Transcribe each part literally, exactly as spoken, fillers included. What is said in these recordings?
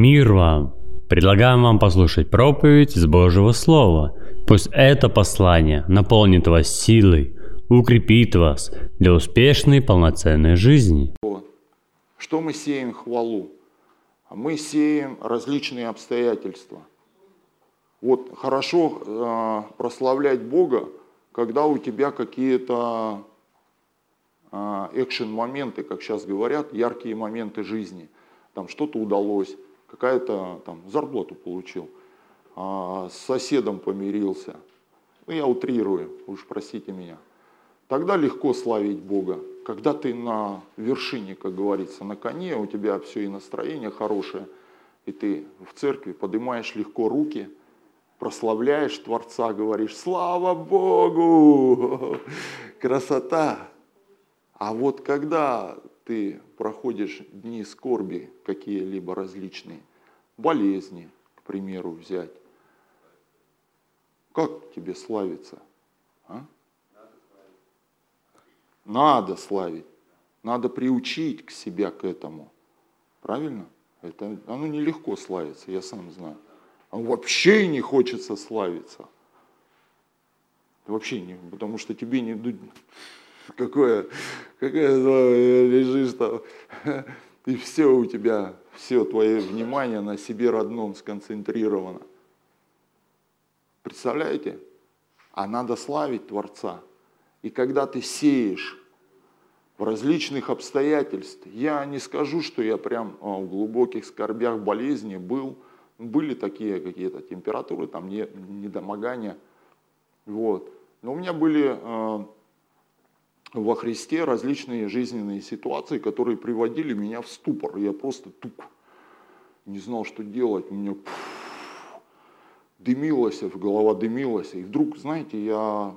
Мир вам! Предлагаем вам послушать проповедь из Божьего Слова. Пусть это послание наполнит вас силой, укрепит вас для успешной полноценной жизни. Что мы сеем? Хвалу. Мы сеем различные обстоятельства. Вот хорошо э, прославлять Бога, когда у тебя какие-то э, экшен-моменты, как сейчас говорят, яркие моменты жизни. Там что-то удалось, какая-то там зарплату получил, э, с соседом помирился. Ну, я утрирую, уж простите меня. Тогда легко славить Бога. Когда ты на вершине, как говорится, на коне, у тебя все и настроение хорошее, и ты в церкви поднимаешь легко руки, прославляешь Творца, говоришь: слава Богу, красота. А вот когда ты проходишь дни скорби, какие-либо различные, болезни, к примеру, взять, как тебе славиться? А? Надо славить, надо приучить к себя к этому. Правильно? Это, оно нелегко славиться, я сам знаю. А вообще не хочется славиться. Вообще не, потому что тебе не... Какое, какая лежишь там, и все у тебя, все твое внимание на себе родном сконцентрировано. Представляете? А надо славить Творца. И когда ты сеешь в различных обстоятельствах, я не скажу, что я прям в глубоких скорбях болезни был, были такие какие-то температуры, там недомогания, вот. Но у меня были э, во Христе различные жизненные ситуации, которые приводили меня в ступор. Я просто туп, не знал, что делать, у меня пфф, дымилось, голова дымилась. И вдруг, знаете, я...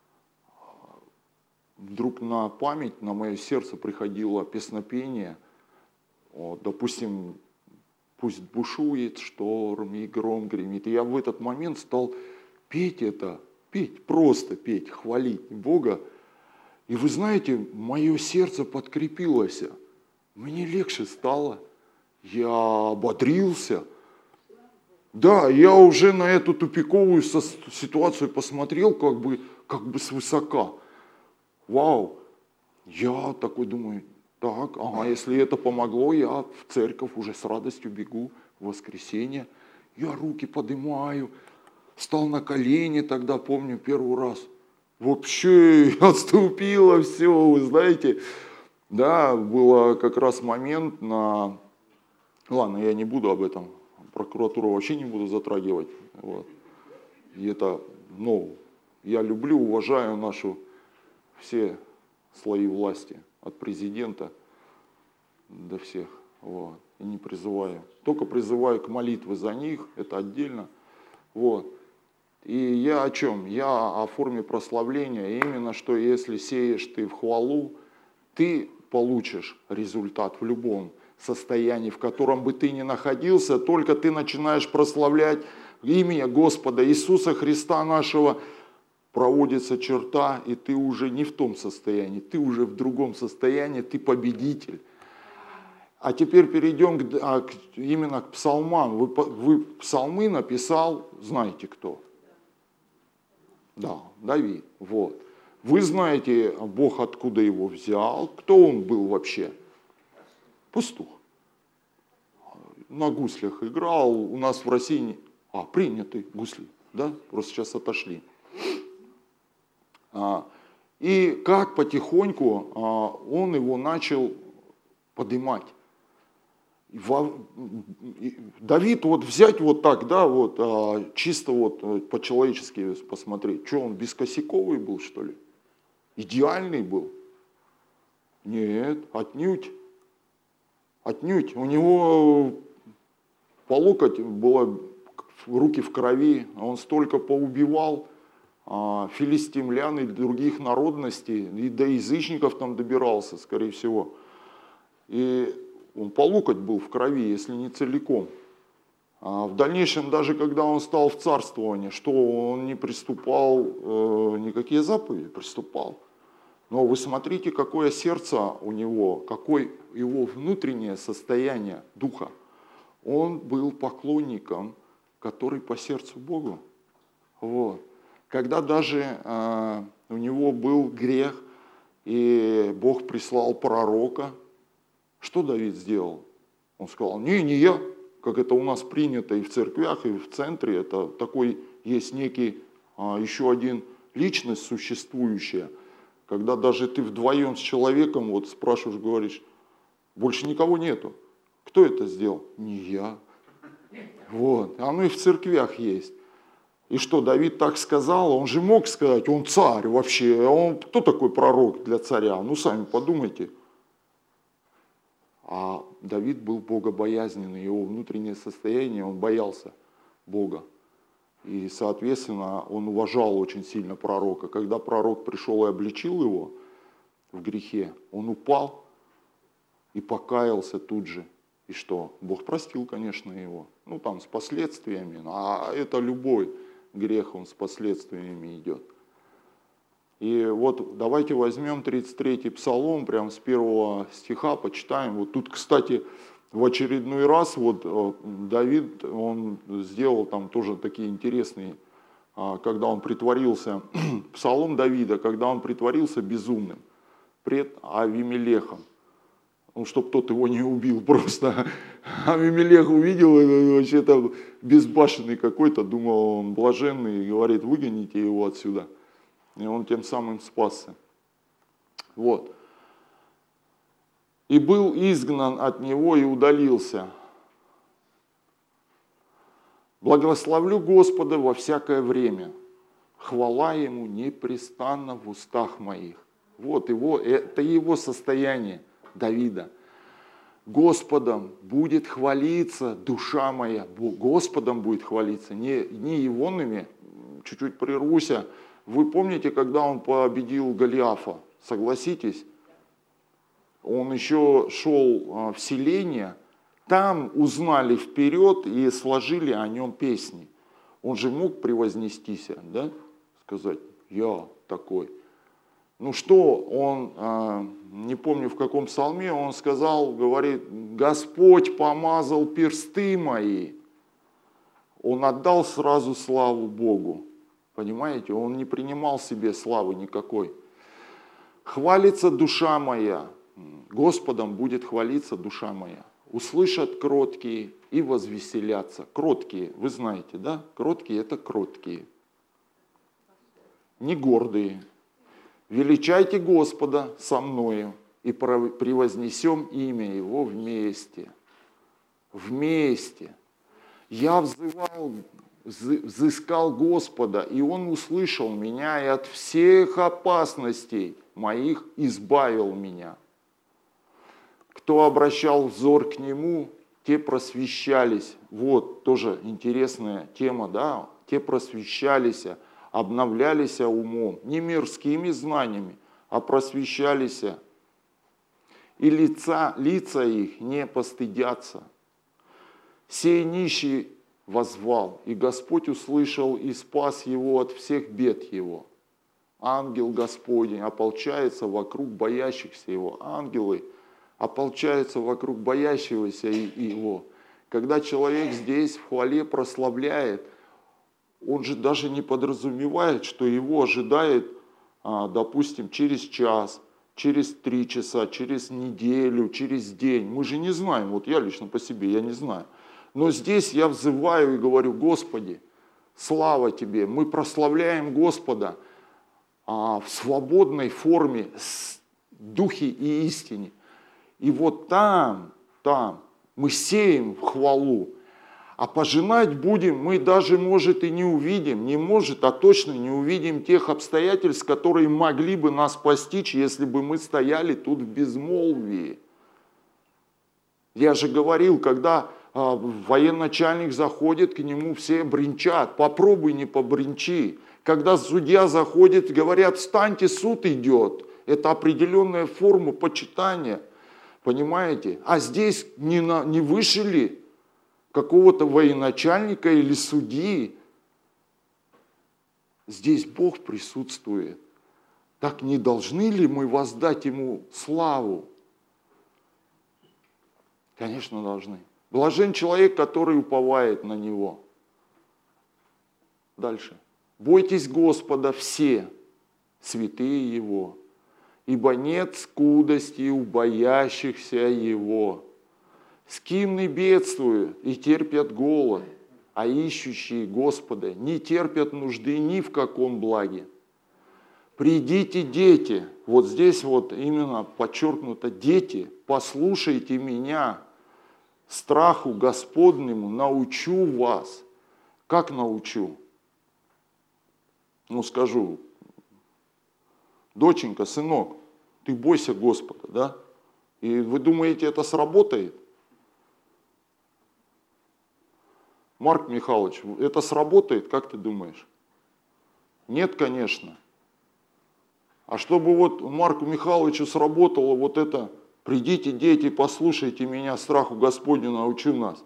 Вдруг на память, на мое сердце приходило песнопение, вот, допустим, пусть бушует шторм и гром гремит. И я в этот момент стал петь это, петь, просто петь, хвалить Бога. И вы знаете, мое сердце подкрепилось, мне легче стало, я ободрился. Да, я уже на эту тупиковую ситуацию посмотрел как бы, как бы свысока. Вау, я такой думаю, так, ага, если это помогло, я в церковь уже с радостью бегу в воскресенье. Я руки поднимаю, встал на колени тогда, помню, первый раз. Вообще отступило все, вы знаете. Да, был как раз момент на... Ладно, я не буду об этом, прокуратуру вообще не буду затрагивать. Вот. И это, ну, я люблю, уважаю нашу... все слои власти, от президента до всех, вот, и не призываю. Только призываю к молитве за них, это отдельно, вот. И я о чем? Я о форме прославления, именно что если сеешь ты в хвалу, ты получишь результат в любом состоянии, в котором бы ты ни находился, только ты начинаешь прославлять имя Господа Иисуса Христа нашего, проводится черта, и ты уже не в том состоянии, ты уже в другом состоянии, ты победитель. А теперь перейдем к, а, к, именно к псалмам. Вы, вы псалмы написал, знаете кто? Да, Давид. Вот. Вы знаете, Бог откуда его взял, кто он был вообще? Пастух. На гуслях играл, у нас в России, а, приняты гусли, да, просто сейчас отошли. И как потихоньку он его начал поднимать. Давид вот взять вот так, да, вот чисто вот по-человечески посмотреть, что он бескосяковый был, что ли? Идеальный был? Нет, отнюдь. Отнюдь. У него по локоть было руки в крови, он столько поубивал филистимлян и других народностей, и до язычников там добирался, скорее всего. И он по локоть был в крови, если не целиком. А в дальнейшем, даже когда он стал в царствование, что он не приступал, э, никакие заповеди, приступал. Но вы смотрите, какое сердце у него, какое его внутреннее состояние духа. Он был поклонником, который по сердцу Богу. Вот. Когда даже э, у него был грех, и Бог прислал пророка, что Давид сделал? Он сказал: не, не я, как это у нас принято и в церквях, и в центре, это такой есть некий а, еще один личность существующая, когда даже ты вдвоем с человеком вот спрашиваешь, говоришь, больше никого нету. Кто это сделал? Не я. Вот. Оно и в церквях есть. И что, Давид так сказал? Он же мог сказать, он царь вообще. Он, кто такой пророк для царя? Ну, сами подумайте. А Давид был богобоязненный, его внутреннее состояние, он боялся Бога. И, соответственно, он уважал очень сильно пророка. Когда пророк пришел и обличил его в грехе, он упал и покаялся тут же. И что? Бог простил, конечно, его. Ну, там, с последствиями. А это любой грех, он с последствиями идет. И вот давайте возьмем тридцать третий псалом, прямо с первого стиха почитаем. Вот тут, кстати, в очередной раз вот Давид, он сделал там тоже такие интересные, когда он притворился, псалом Давида, когда он притворился безумным пред Авимелехом. Ну, чтобы тот его не убил просто. Авимелех увидел, вообще там безбашенный какой-то, думал, он блаженный, и говорит, выгоните его отсюда. И он тем самым спасся. Вот. И был изгнан от него и удалился. Благословлю Господа во всякое время. Хвала Ему непрестанно в устах моих. Вот его, это его состояние Давида. Господом будет хвалиться душа моя. Господом будет хвалиться, не, не егонными. Чуть-чуть прервусь. Вы помните, когда он победил Голиафа? Согласитесь? Он еще шел в селение, там узнали вперед и сложили о нем песни. Он же мог превознестись, да? Сказать, я такой. Ну что, он, не помню в каком псалме, он сказал, говорит, Господь помазал персты мои. Он отдал сразу славу Богу. Понимаете, он не принимал себе славы никакой. Хвалится душа моя, Господом будет хвалиться душа моя. Услышат кроткие и возвеселятся. Кроткие, вы знаете, да? Кроткие – это кроткие. Не гордые. Величайте Господа со мною и превознесем имя Его вместе. Вместе. Я взывал, взыскал Господа, и Он услышал меня и от всех опасностей моих избавил меня. Кто обращал взор к Нему, те просвещались. Вот тоже интересная тема, да? Те просвещались, обновлялись умом, не мирскими знаниями, а просвещались. И лица, лица их не постыдятся. Сей нищий воззвал, и Господь услышал и спас его от всех бед его. Ангел Господень ополчается вокруг боящихся его. Ангелы ополчаются вокруг боящегося его. Когда человек здесь в хвале прославляет, он же даже не подразумевает, что его ожидает, допустим, через час, через три часа, через неделю, через день. Мы же не знаем, вот я лично по себе, я не знаю. Но здесь я взываю и говорю, Господи, слава Тебе, мы прославляем Господа в свободной форме, в духе и истине. И вот там, там мы сеем хвалу, а пожинать будем мы даже, может, и не увидим, не может, а точно не увидим тех обстоятельств, которые могли бы нас постичь, если бы мы стояли тут в безмолвии. Я же говорил, когда а, военачальник заходит, к нему все бренчат, попробуй не побренчи. Когда судья заходит, говорят, встаньте, суд идет. Это определенная форма почитания. Понимаете? А здесь не, на, не выше ли какого-то военачальника или судьи? Здесь Бог присутствует. Так не должны ли мы воздать Ему славу? Конечно, должны. Блажен человек, который уповает на Него. Дальше. Бойтесь Господа все, святые Его, ибо нет скудости у боящихся Его. Скимны бедствуют и терпят голод, а ищущие Господа не терпят нужды ни в каком благе. Придите, дети, вот здесь вот именно подчеркнуто дети, послушайте меня, страху Господнему научу вас. Как научу? Ну скажу, доченька, сынок, ты бойся Господа, да? И вы думаете, это сработает? Марк Михайлович, это сработает, как ты думаешь? Нет, конечно. А чтобы вот Марку Михайловичу сработало вот это, придите, дети, послушайте меня, страху Господню научу нас.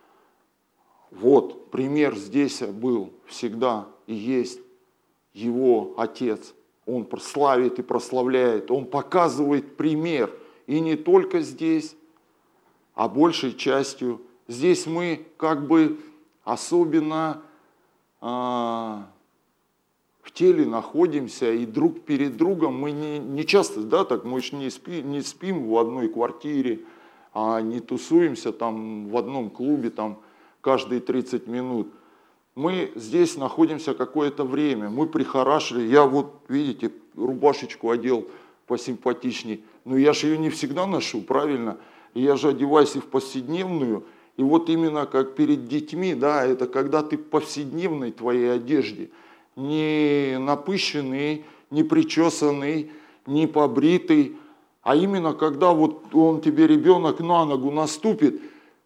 Вот, пример здесь был всегда и есть его Отец. Он прославит и прославляет, он показывает пример. И не только здесь, а большей частью. Здесь мы как бы особенно а, в теле находимся, и друг перед другом мы не, не часто, да, так мы же не, спи, не спим в одной квартире, а не тусуемся там в одном клубе там каждые тридцать минут. Мы здесь находимся какое-то время, мы прихорашили, я вот, видите, рубашечку одел посимпатичней, но я же ее не всегда ношу, правильно? И я же одеваюсь и в повседневную, и вот именно как перед детьми, да, это когда ты в повседневной твоей одежде, не напыщенный, не причесанный, не побритый, а именно когда вот он тебе, ребенок, на ногу наступит,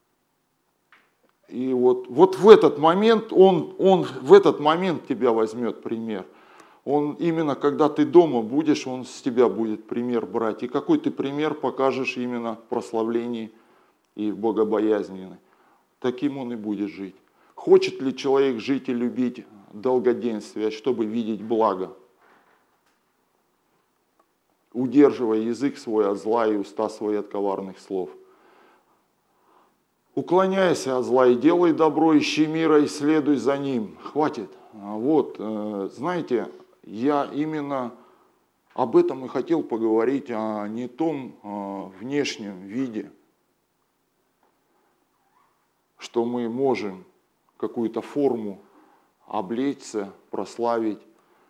и вот, вот в этот момент он, он в этот момент тебя возьмет пример. Он именно когда ты дома будешь, он с тебя будет пример брать. И какой ты пример покажешь именно в прославлении и в богобоязненной. Таким он и будет жить. Хочет ли человек жить и любить долгоденствие, чтобы видеть благо? Удерживая язык свой от зла и уста свои от коварных слов. Уклоняйся от зла и делай добро, ищи мира и следуй за ним. Хватит. Вот, знаете, я именно об этом и хотел поговорить, а не том внешнем виде, что мы можем какую-то форму облечься, прославить.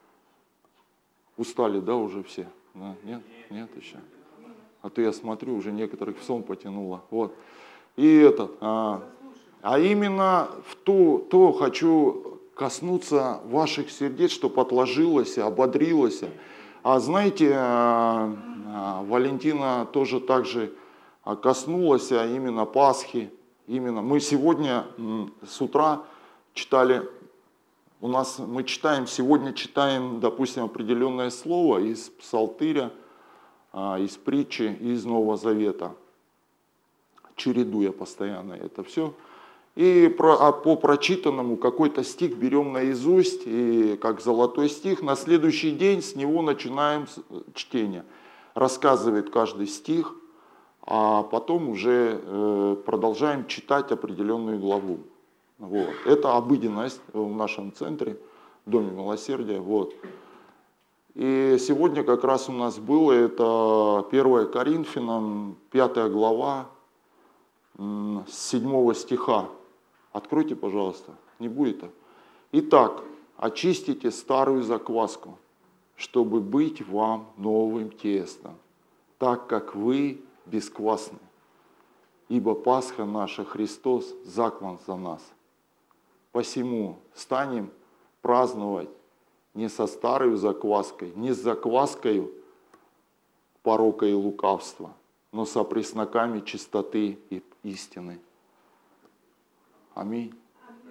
Устали, да, уже все? Да? Нет? Нет еще? А то я смотрю, уже некоторых в сон потянуло. Вот. И этот, а, а именно в то, то хочу коснуться ваших сердец, чтобы отложилось, ободрилось. А знаете, а, а, Валентина тоже так же коснулась а именно Пасхи. Именно мы сегодня с утра читали, у нас мы читаем, сегодня читаем, допустим, определенное слово из Псалтыря, а, из притчи, из Нового Завета. Чередуя постоянно это все. И про, а по прочитанному какой-то стих берем наизусть, и как золотой стих, на следующий день с него начинаем чтение. Рассказывает каждый стих, а потом уже э, продолжаем читать определенную главу. Вот. Это обыденность в нашем центре, в Доме Милосердия. Вот. И сегодня как раз у нас было это первое Коринфянам, пятая глава, с седьмого стиха. Откройте, пожалуйста, не будет. Итак, очистите старую закваску, чтобы быть вам новым тестом, так как вы бесквасны. Ибо Пасха наша, Христос, заклан за нас. Посему станем праздновать не со старой закваской, не с закваскою порока и лукавства, но со пресноками чистоты и истины. Аминь.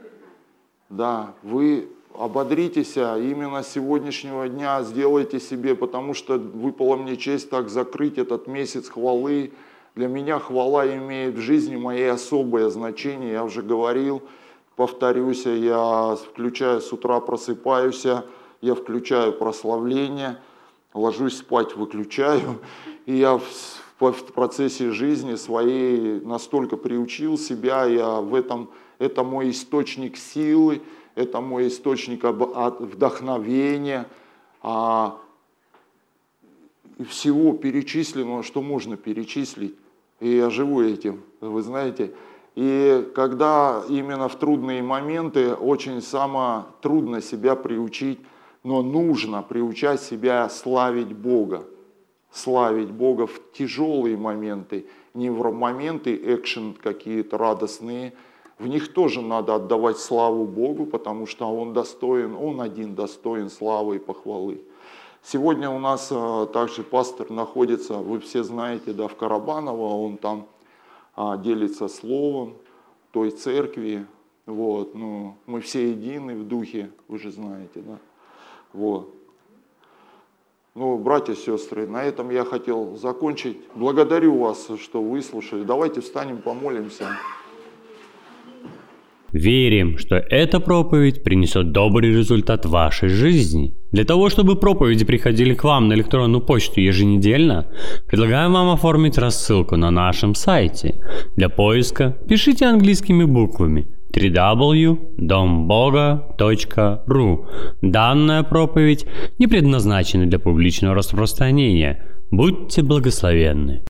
Да, вы ободритесь именно с сегодняшнего дня, сделайте себе, потому что выпала мне честь так закрыть этот месяц хвалы. Для меня хвала имеет в жизни моей особое значение, я уже говорил, повторюсь, я включаю с утра, просыпаюсь, я включаю прославление, ложусь спать, выключаю, и я в процессе жизни своей настолько приучил себя, я в этом, это мой источник силы, это мой источник вдохновения, а, и всего перечисленного, что можно перечислить. И я живу этим, вы знаете. И когда именно в трудные моменты очень самое трудно себя приучить, но нужно приучать себя славить Бога. Славить Бога в тяжелые моменты, не в моменты экшен какие-то радостные. В них тоже надо отдавать славу Богу, потому что Он достоин, Он один достоин славы и похвалы. Сегодня у нас а, также пастор находится, вы все знаете, да, в Карабаново, он там а, делится словом той церкви. Вот, ну, мы все едины в духе, вы же знаете, да. Вот. Ну, братья и сестры, на этом я хотел закончить. Благодарю вас, что выслушали. Давайте встанем, помолимся. Верим, что эта проповедь принесет добрый результат в вашей жизни. Для того, чтобы проповеди приходили к вам на электронную почту еженедельно, предлагаем вам оформить рассылку на нашем сайте. Для поиска пишите английскими буквами дабл ю дабл ю дабл ю точка дом бога точка ру. Данная проповедь не предназначена для публичного распространения. Будьте благословенны.